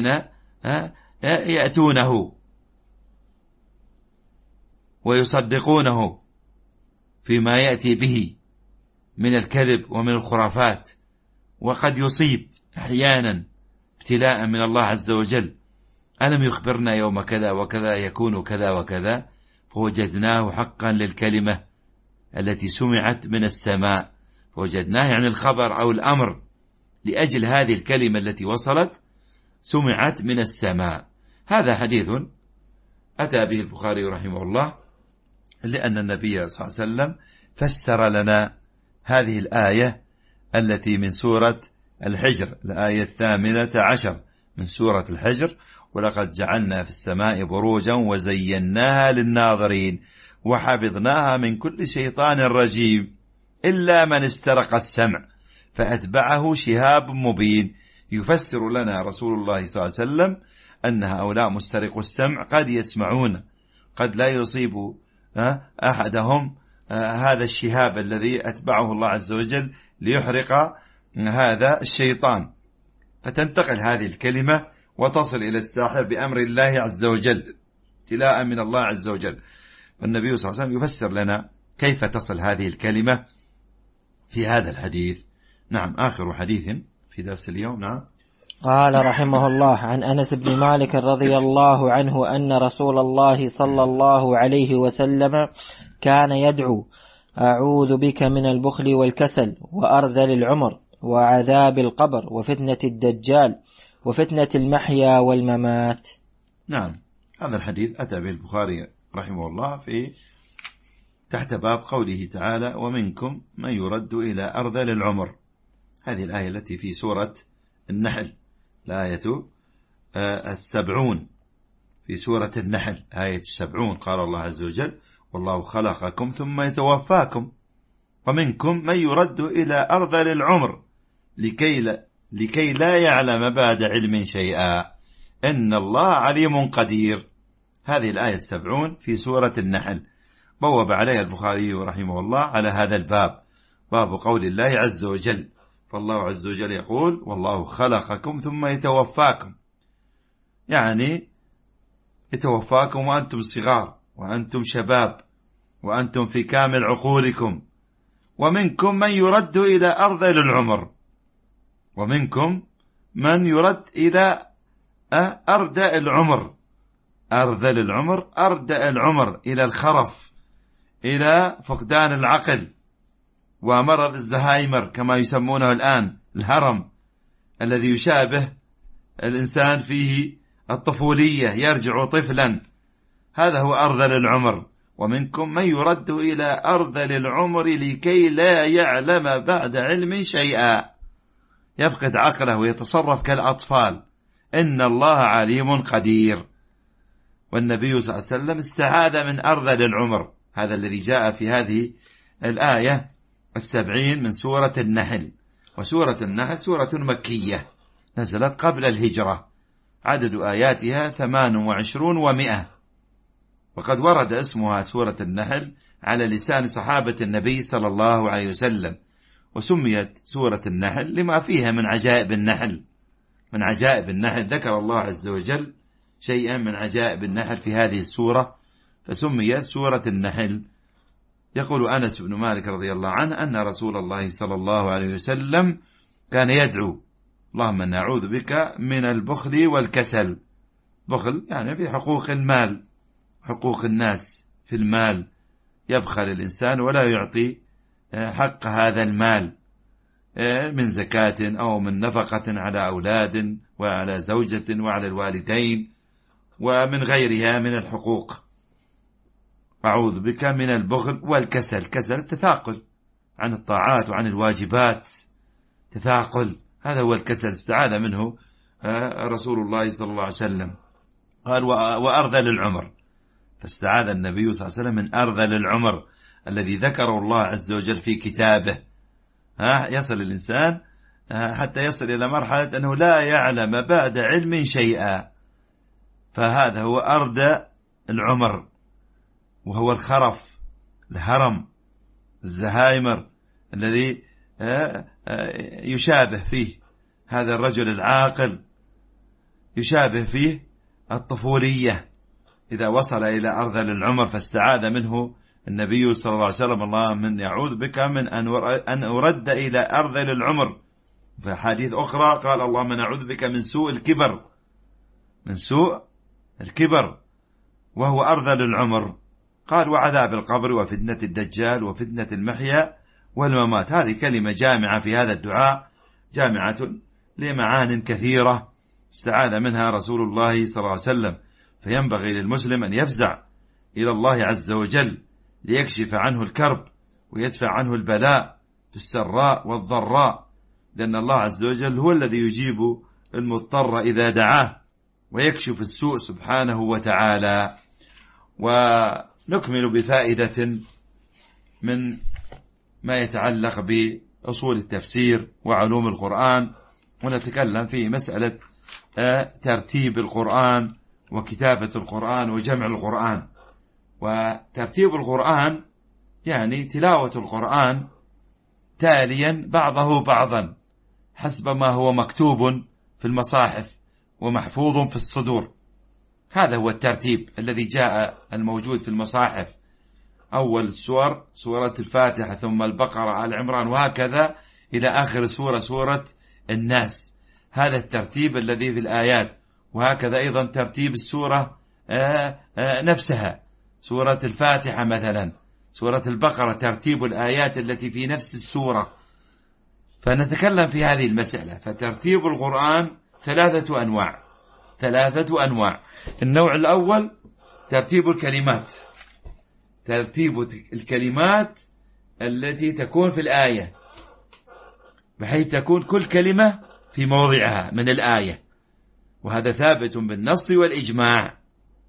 يأتونه ويصدقونه فيما يأتي به من الكذب ومن الخرافات، وقد يصيب أحيانا ابتلاء من الله عز وجل. ألم يخبرنا يوم كذا وكذا يكون كذا وكذا، فوجدناه حقا للكلمة التي سمعت من السماء، فوجدناه يعني الخبر أو الأمر لأجل هذه الكلمة التي وصلت سمعت من السماء. هذا حديث أتى به البخاري رحمه الله، لأن النبي صلى الله عليه وسلم فسر لنا هذه الآية التي من سورة الحجر، الآية 18 من سورة الحجر: ولقد جعلنا في السماء بروجا وزيناها للناظرين وحفظناها من كل شيطان رجيم إلا من استرق السمع فأتبعه شهاب مبين. يفسر لنا رسول الله صلى الله عليه وسلم أن هؤلاء مسترق السمع قد يسمعون، قد لا يصيب أحدهم هذا الشهاب الذي أتبعه الله عز وجل ليحرق هذا الشيطان، فتنتقل هذه الكلمة وتصل إلى الساحر بأمر الله عز وجل ابتلاء من الله عز وجل. والنبي صلى الله عليه وسلم يفسر لنا كيف تصل هذه الكلمة في هذا الحديث. نعم، آخر حديث في درس اليوم. نعم. قال رحمه الله: عن أنس بن مالك رضي الله عنه أن رسول الله صلى الله عليه وسلم كان يدعو: أعوذ بك من البخل والكسل وأرذل العمر وعذاب القبر وفتنة الدجال وفتنة المحيا والممات. نعم، هذا الحديث أتى به البخاري رحمه الله في تحت باب قوله تعالى: ومنكم من يرد إلى أرذل العمر. هذه الآية التي في سورة النحل، الآية 70 في سورة النحل، آية 70. قال الله عز وجل: والله خلقكم ثم يتوفاكم ومنكم من يرد إلى أرذل العمر لكي لا يعلم بعد علم شيئا إن الله عليم قدير. هذه الآية 70 في سورة النحل بوب عليها البخاري رحمه الله على هذا الباب، باب قول الله عز وجل. فالله عز وجل يقول: والله خلقكم ثم يتوفاكم، يعني يتوفاكم وأنتم صغار وأنتم شباب وأنتم في كامل عقولكم ومنكم من يرد إلى أرذل العمر، ومنكم من يرد إلى أردأ العمر، أرذل العمر، أردأ العمر، إلى الخرف، إلى فقدان العقل ومرض الزهايمر كما يسمونه الآن، الهرم الذي يشابه الإنسان فيه الطفولية، يرجع طفلا، هذا هو أرذل العمر. ومنكم من يرد إلى أرذل العمر لكي لا يعلم بعد علم شيئا، يفقد عقله ويتصرف كالأطفال. إن الله عليم قدير. والنبي صلى الله عليه وسلم استعاذ من أرذل العمر، هذا الذي جاء في هذه الآية 70 من سورة النحل. وسورة النحل سورة مكية نزلت قبل الهجرة، عدد آياتها 28 و100، وقد ورد اسمها سورة النحل على لسان صحابة النبي صلى الله عليه وسلم، وسميت سورة النحل لما فيها من عجائب النحل. من عجائب النحل ذكر الله عز وجل شيئا من عجائب النحل في هذه السورة، فسميت سورة النحل. يقول أنس بن مالك رضي الله عنه أن رسول الله صلى الله عليه وسلم كان يدعو: اللهم نعوذ بك من البخل والكسل. بخل يعني في حقوق المال، حقوق الناس في المال، يبخل الإنسان ولا يعطي حق هذا المال من زكاة أو من نفقة على أولاد وعلى زوجة وعلى الوالدين ومن غيرها من الحقوق. أعوذ بك من البخل والكسل. كسل التثاقل عن الطاعات وعن الواجبات، تثاقل، هذا هو الكسل، استعاذ منه رسول الله صلى الله عليه وسلم. قال وأرذل العمر، فاستعاذ النبي صلى الله عليه وسلم من أرذل العمر الذي ذكره الله عز وجل في كتابه. يصل الإنسان حتى يصل إلى مرحلة أنه لا يعلم بعد علم شيئا، فهذا هو أردأ العمر، وهو الخرف، الهرم، الزهايمر الذي يشابه فيه هذا الرجل العاقل، يشابه فيه الطفولية إذا وصل إلى أرذل العمر. فاستعاذ منه النبي صلى الله عليه وسلم: اللهم من يعوذ بك من أن أرد إلى أرذل العمر. في حديث أخرى قال: اللهم نعوذ بك من سوء الكبر، من سوء الكبر وهو أرذل العمر. قال: وعذاب القبر وفتنة الدجال وفتنة المحيا والممات. هذه كلمة جامعة في هذا الدعاء، جامعة لمعان كثيرة استعاذ منها رسول الله صلى الله عليه وسلم. فينبغي للمسلم أن يفزع إلى الله عز وجل ليكشف عنه الكرب ويدفع عنه البلاء في السراء والضراء، لأن الله عز وجل هو الذي يجيب المضطر إذا دعاه ويكشف السوء سبحانه وتعالى. ونكمل بفائدة من ما يتعلق بأصول التفسير وعلوم القرآن، ونتكلم في مسألة ترتيب القرآن وكتابة القرآن وجمع القرآن. وترتيب القرآن يعني تلاوة القرآن تاليا بعضه بعضا حسب ما هو مكتوب في المصاحف ومحفوظ في الصدور. هذا هو الترتيب الذي جاء الموجود في المصاحف، أول السور سورة الفاتحة، ثم البقرة، آل عمران، وهكذا إلى آخر سورة الناس. هذا الترتيب الذي في الآيات. وهكذا أيضا ترتيب السورة نفسها، سورة الفاتحة مثلا، سورة البقرة ترتيب الآيات التي في نفس السورة. فنتكلم في هذه المسألة. فترتيب القرآن ثلاثة أنواع. النوع الأول ترتيب الكلمات، ترتيب الكلمات التي تكون في الآية، بحيث تكون كل كلمة في موضعها من الآية، وهذا ثابت بالنص والإجماع،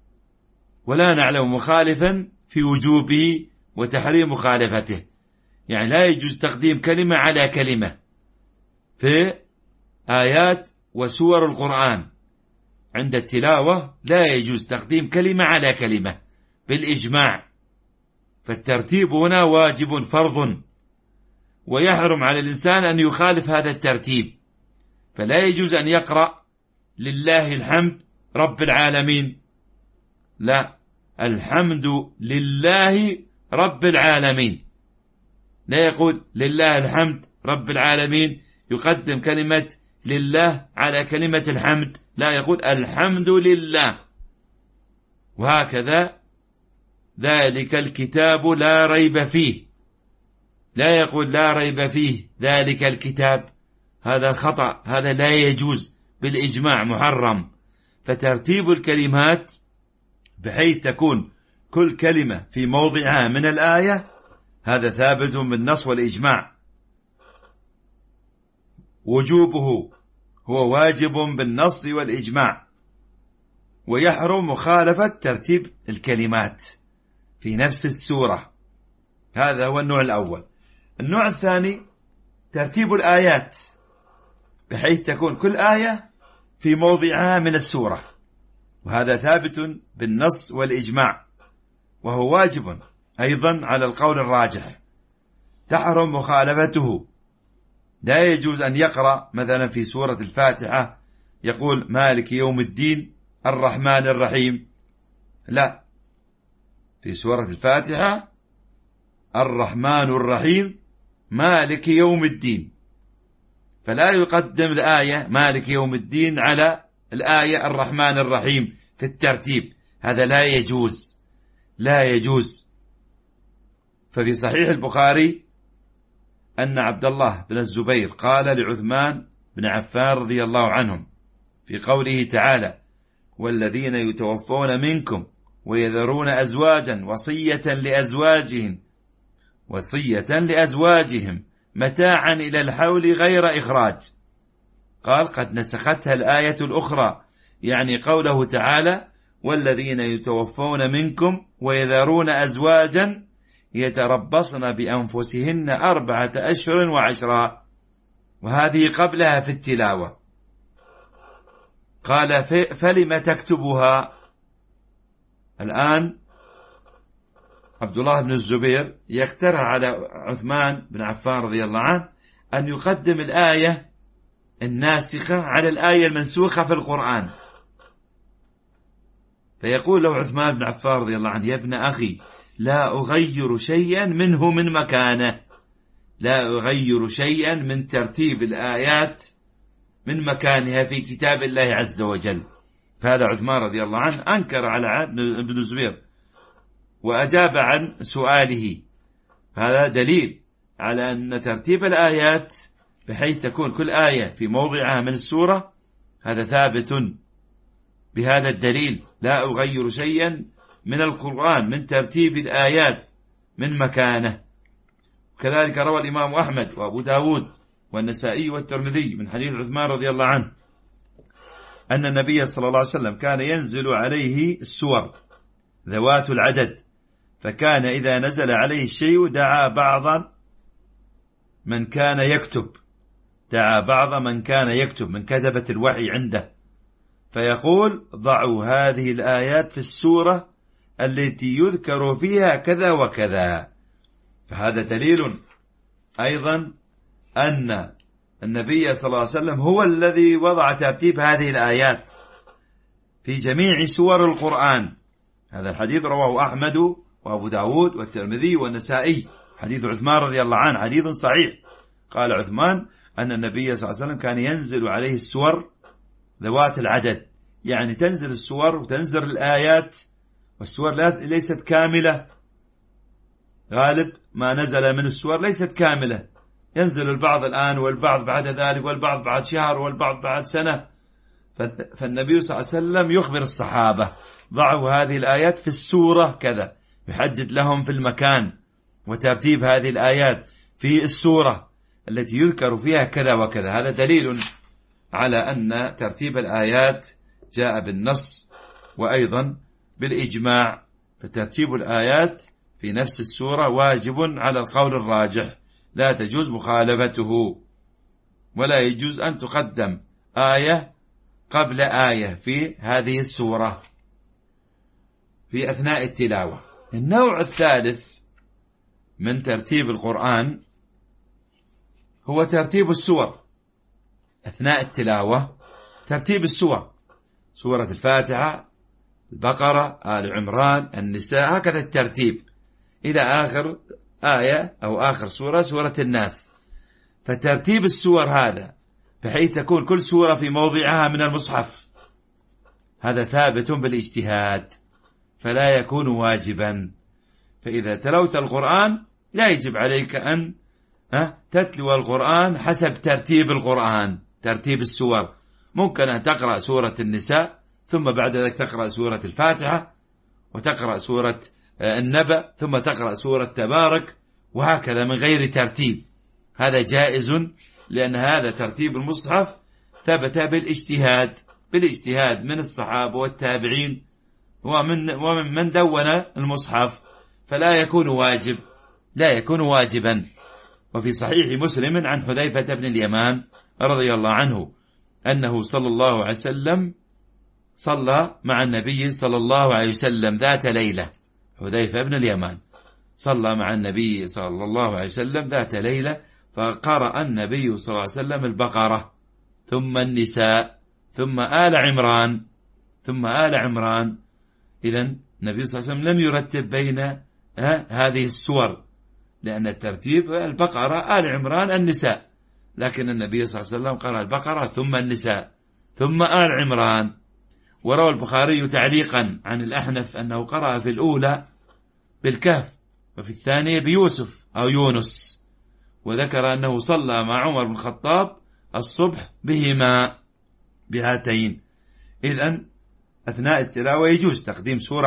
ولا نعلم مخالفا في وجوبه وتحريم مخالفته. يعني لا يجوز تقديم كلمة على كلمة في آيات وسور القرآن. عند التلاوة لا يجوز تقديم كلمة على كلمة بالإجماع، فالترتيب هنا واجب فرض، ويحرم على الإنسان أن يخالف هذا الترتيب. فلا يجوز أن يقرأ لله الحمد رب العالمين، لا، الحمد لله رب العالمين، لا يقول لله الحمد رب العالمين يقدم كلمة لله على كلمة الحمد، لا، يقول الحمد لله. وهكذا ذلك الكتاب لا ريب فيه، لا يقول لا ريب فيه ذلك الكتاب، هذا خطأ، هذا لا يجوز بالإجماع، محرم. فترتيب الكلمات بحيث تكون كل كلمة في موضعها من الآية هذا ثابت بالنص والإجماع، وجوبه هو واجب بالنص والإجماع، ويحرم مخالفة ترتيب الكلمات في نفس السورة. هذا هو النوع الأول. النوع الثاني ترتيب الآيات بحيث تكون كل آية في موضعها من السورة، وهذا ثابت بالنص والإجماع، وهو واجب أيضا على القول الراجح، تحرم مخالفته. لا يجوز أن يقرأ مثلا في سورة الفاتحة يقول مالك يوم الدين الرحمن الرحيم، لا، في سورة الفاتحة الرحمن الرحيم مالك يوم الدين، فلا يقدم الآية مالك يوم الدين على الآية الرحمن الرحيم في الترتيب، هذا لا يجوز، لا يجوز. ففي صحيح البخاري أن عبد الله بن الزبير قال لعثمان بن عفان رضي الله عنهم في قوله تعالى والذين يتوفون منكم ويذرون أزواجا وصية لأزواجهم متاعا إلى الحول غير إخراج، قال قد نسختها الآية الأخرى، يعني قوله تعالى والذين يتوفون منكم ويذرون أزواجا يتربصن بأنفسهن 4 أشهر و10، وهذه قبلها في التلاوة. قال فلم تكتبها؟ الآن عبد الله بن الزبير يقترح على عثمان بن عفان رضي الله عنه أن يقدم الآية الناسخة على الآية المنسوخة في القرآن، فيقول له عثمان بن عفان رضي الله عنه يا ابن أخي لا أغير شيئا منه من مكانه، لا أغير شيئا من ترتيب الآيات من مكانها في كتاب الله عز وجل. فهذا عثمان رضي الله عنه أنكر على ابن الزبير وأجاب عن سؤاله، هذا دليل على أن ترتيب الآيات بحيث تكون كل آية في موضعها من السورة هذا ثابت بهذا الدليل، لا أغير شيئا من القرآن من ترتيب الآيات من مكانه. كذلك روى الإمام أحمد وأبو داود والنسائي والترمذي من حديث عثمان رضي الله عنه أن النبي صلى الله عليه وسلم كان ينزل عليه السور ذوات العدد، فكان إذا نزل عليه الشيء دعا بعض من كان يكتب من كتبة الوحي عنده، فيقول ضعوا هذه الآيات في السورة التي يذكر فيها كذا وكذا. فهذا دليل أيضا أن النبي صلى الله عليه وسلم هو الذي وضع ترتيب هذه الآيات في جميع سور القرآن. هذا الحديث رواه أحمد وأبو داود والترمذي والنسائي، حديث عثمان رضي الله عنه حديث صحيح. قال عثمان أن النبي صلى الله عليه وسلم كان ينزل عليه السور ذوات العدد، يعني تنزل السور وتنزل الآيات، والسور ليست كاملة، غالب ما نزل من السور ليست كاملة، ينزل البعض الآن والبعض بعد ذلك والبعض بعد شهر والبعض بعد سنة. فالنبي صلى الله عليه وسلم يخبر الصحابة ضعوا هذه الآيات في السورة كذا، يحدد لهم في المكان وترتيب هذه الآيات في السورة التي يذكر فيها كذا وكذا. هذا دليل على أن ترتيب الآيات جاء بالنص وأيضا بالإجماع، فترتيب الآيات في نفس السورة واجب على القول الراجح، لا تجوز مخالفته، ولا يجوز أن تقدم آية قبل آية في هذه السورة في أثناء التلاوة. النوع الثالث من ترتيب القرآن هو ترتيب السور أثناء التلاوة، ترتيب السور، سورة الفاتحة، البقرة، آل عمران، النساء، هكذا الترتيب إلى آخر آية أو آخر سورة الناس. فترتيب السور هذا بحيث تكون كل سورة في موضعها من المصحف، هذا ثابت بالاجتهاد فلا يكون واجبا. فإذا تلوت القرآن لا يجب عليك أن تتلو القرآن حسب ترتيب القرآن، ترتيب السور. ممكن أن تقرأ سورة النساء ثم بعد ذلك تقرأ سورة الفاتحة، وتقرأ سورة النبأ، ثم تقرأ سورة تبارك، وهكذا من غير ترتيب. هذا جائز، لأن هذا ترتيب المصحف ثبت بالاجتهاد من الصحابة والتابعين ومن من دون المصحف، فلا يكون واجبا. وفي صحيح مسلم عن حذيفة بن اليمان رضي الله عنه أنه صلى الله عليه وسلم صلى مع النبي صلى الله عليه وسلم ذات ليلة. حذيفة بن اليمان صلى مع النبي صلى الله عليه وسلم ذات ليلة، فقرأ النبي صلى الله عليه وسلم البقرة ثم النساء ثم آل عمران. إذن النبي صلى الله عليه وسلم لم يرتب بين هذه السور، لأن الترتيب البقرة، آل عمران، النساء، لكن النبي صلى الله عليه وسلم قرأ البقرة ثم النساء ثم آل عمران. وروى البخاري تعليقا عن الأحنف أنه قرأ في الأولى بالكهف وفي الثانية بيوسف أو يونس، وذكر أنه صلى مع عمر بن الخطاب الصبح بهاتين. إذن أثناء التلاوة يجوز تقديم سورة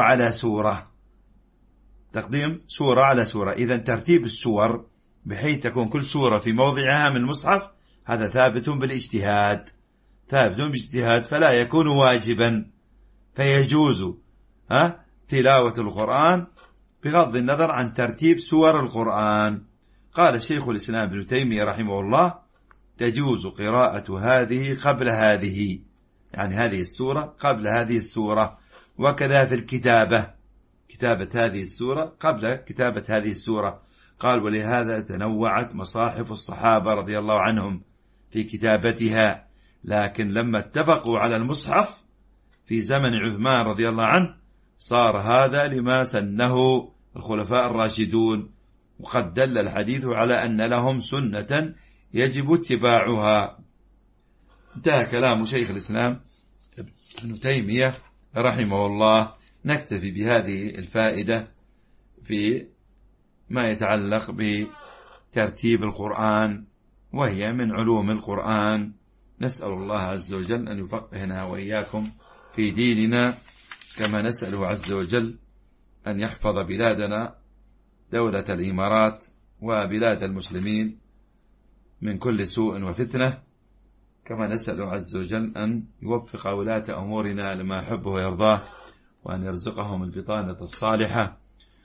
على سورة. إذن ترتيب السور بحيث تكون كل سورة في موضعها من المصحف هذا ثابت بالاجتهاد فلا يكون واجبا، فيجوز تلاوة القرآن بغض النظر عن ترتيب سور القرآن. قال الشيخ الإسلام ابن تيمية رحمه الله: تجوز قراءة هذه قبل هذه، يعني هذه السورة قبل هذه السورة، وكذا في كتابة هذه السورة قبل كتابة هذه السورة. قال: ولهذا تنوعت مصاحف الصحابة رضي الله عنهم في كتابتها، لكن لما اتفقوا على المصحف في زمن عثمان رضي الله عنه صار هذا لما سنه الخلفاء الراشدون، وقد دل الحديث على أن لهم سنة يجب اتباعها. انتهى كلام شيخ الإسلام ابن تيمية رحمه الله. نكتفي بهذه الفائدة في ما يتعلق بترتيب القرآن، وهي من علوم القرآن. نسأل الله عز وجل أن يفقهنا وإياكم في ديننا، كما نسأله عز وجل أن يحفظ بلادنا دولة الإمارات وبلاد المسلمين من كل سوء وفتنة، كما نسأله عز وجل أن يوفق ولاة أمورنا لما يحبه ويرضاه، وأن يرزقهم البطانة الصالحة،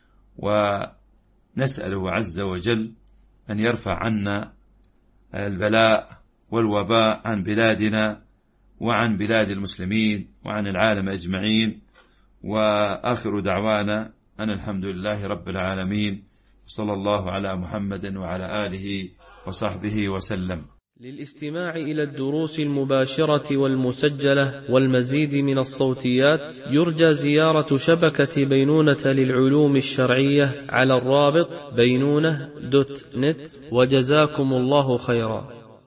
ونسأله عز وجل أن يرفع عنا البلاء والوباء عن بلادنا وعن بلاد المسلمين وعن العالم أجمعين. وآخر دعوانا أن الحمد لله رب العالمين، صلى الله على محمد وعلى آله وصحبه وسلم. للاستماع إلى الدروس المباشرة والمسجلة والمزيد من الصوتيات يرجى زيارة شبكة بينونة للعلوم الشرعية على الرابط بينونة.net، وجزاكم الله خيرا.